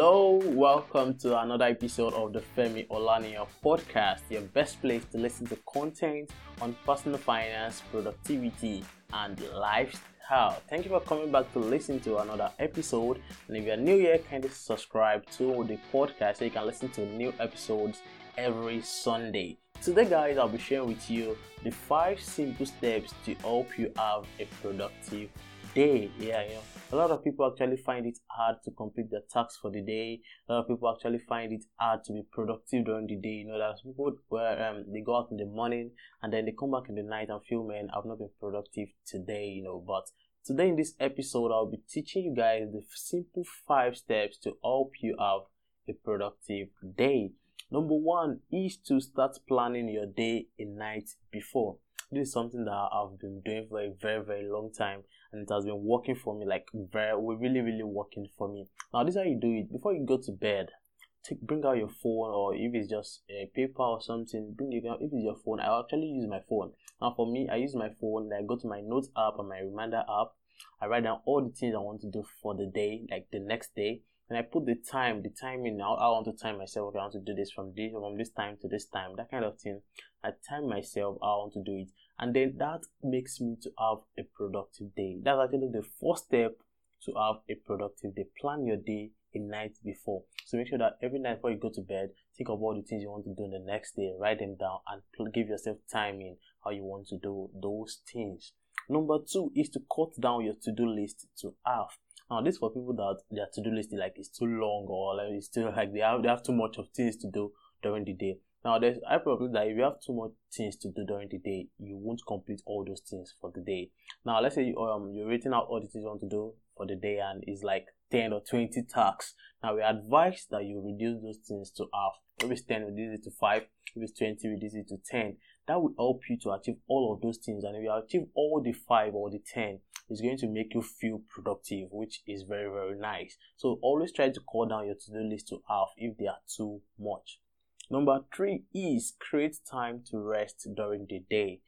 Hello, welcome to another episode of the Femi Olaniyan podcast, your best place to listen to content on personal finance, productivity, and lifestyle. Thank you for coming back to listen to another episode. And if you're new here, kindly subscribe to the podcast so you can listen to new episodes every Sunday. Today, guys, I'll be sharing with you the 5 simple steps to help you have a productive day. A lot of people actually find it hard to complete their tasks for the day. A lot of people actually find it hard to be productive during the day. There's people where they go out in the morning and then they come back in the night and feel, man, I've not been productive today. But today in this episode, I'll be teaching you guys the simple 5 steps to help you have a productive day. Number 1 is to start planning your day a night before. This is something that I've been doing for a very, very long time, and it has been working for me, really working for me. Now, this is how you do it. Before you go to bed, bring out your phone, or if it's just a paper or something, if it's your phone, I actually use my phone. Now, for me, I use my phone, I go to my notes app and my reminder app. I write down all the things I want to do for the day, like the next day. And I put the time in. Now I want to time myself. Okay, I want to do this from this time to this time, that kind of thing. I time myself how I want to do it, and then that makes me to have a productive day. That's actually the first step to have a productive day. Plan your day a night before. So make sure that every night before you go to bed, think of all the things you want to do the next day. Write them down and give yourself time in how you want to do those things. Number 2 is to cut down your to-do list to half. Now, this is for people that their to-do list is too long, or it's still they have too much of things to do during the day. Now, there's a problem that if you have too much things to do during the day, you won't complete all those things for the day. Now, let's say you're writing out all the things you want to do for the day, and it's like 10 or 20 tasks. Now, we advise that you reduce those things to half. If it's 10, reduce it to 5. If it's 20, reduce it to 10. That will help you to achieve all of those things. And if you achieve all the 5 or the 10, it's going to make you feel productive, which is very, very nice. So always try to cut down your to-do list to half if they are too much. Number 3 is create time to rest during the day.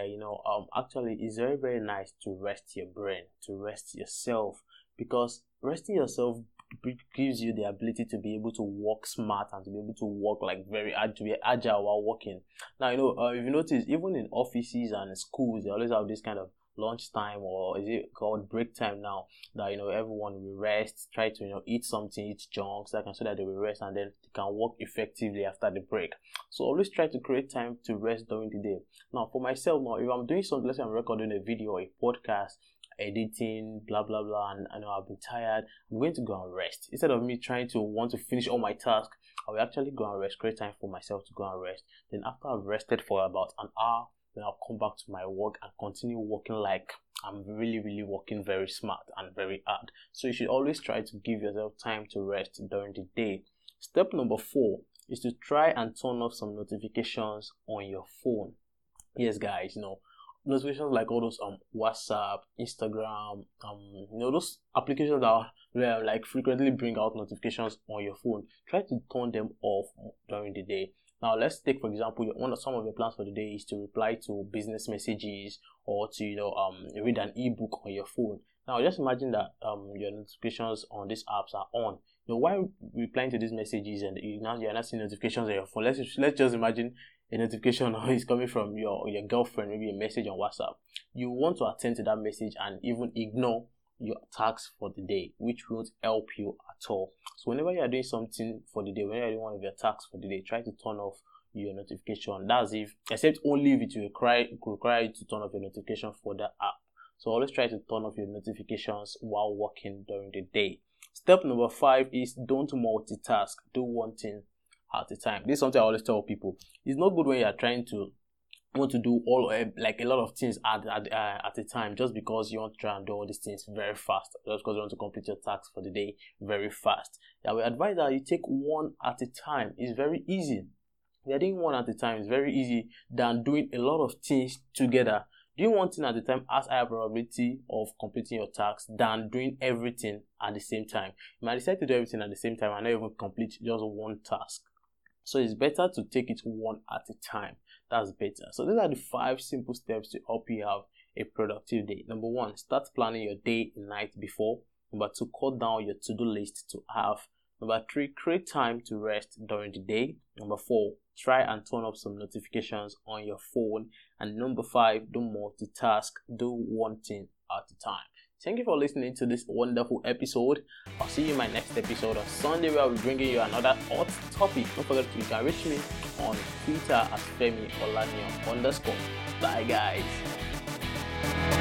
Actually, it's very, very nice to rest your brain, to rest yourself, because resting yourself gives you the ability to be able to work smart and to be able to work to be agile while working. Now, if you notice, even in offices and schools, they always have this kind of lunchtime, or is it called break time now, that everyone will rest, try to eat something, eat junk, so that they will rest and then they can work effectively after the break. So always try to create time to rest during the day. Now, for myself, if I'm doing something, let's say I'm recording a video or a podcast, editing, blah blah blah, and I've been tired, I'm going to go and rest. Instead of me trying to want to finish all my tasks, I will actually go and rest, create time for myself to go and rest. Then after I've rested for about an hour, then I'll come back to my work and continue working like I'm really working very smart and very hard. So you should always try to give yourself time to rest during the day. Step number 4 is to try and turn off some notifications on your phone. Yes, guys, notifications like all those WhatsApp, Instagram, those applications that frequently bring out notifications on your phone. Try to turn them off during the day. Now, let's take, for example, some of your plans for the day is to reply to business messages, or to read an ebook on your phone. Now, just imagine that your notifications on these apps are on. While replying to these messages and you're not seeing notifications on your phone, let's just imagine a notification is coming from your girlfriend, maybe a message on WhatsApp. You want to attend to that message and even ignore your tasks for the day, which won't help you at all. So whenever you are doing something for the day, whenever you're doing one of your tasks for the day, try to turn off your notification. That's except only if it will require you to turn off your notification for the app. So always try to turn off your notifications while working during the day. Step number 5 is don't multitask. Do one thing at a time. This is something I always tell people. It's not good when you are trying to want to do a lot of things at a time, just because you want to try and do all these things very fast, just because you want to complete your tasks for the day very fast. We advise that you take one at a time. It's very easy. You're doing one at a time. It's very easy than doing a lot of things together. Doing one thing at a time has higher probability of completing your tasks than doing everything at the same time. You might decide to do everything at the same time and not even complete just one task. So it's better to take it one at a time. That's better. So these are the 5 simple steps to help you have a productive day. Number 1, start planning your day the night before. Number 2, cut down your to-do list to half. Number 3, create time to rest during the day. Number 4, try and turn off some notifications on your phone. And number 5, don't multitask, do one thing at a time. Thank you for listening to this wonderful episode. I'll see you in my next episode on Sunday, where I'll be bringing you another hot topic. Don't forget you can reach me on Twitter at Femi Olanio_. Bye guys.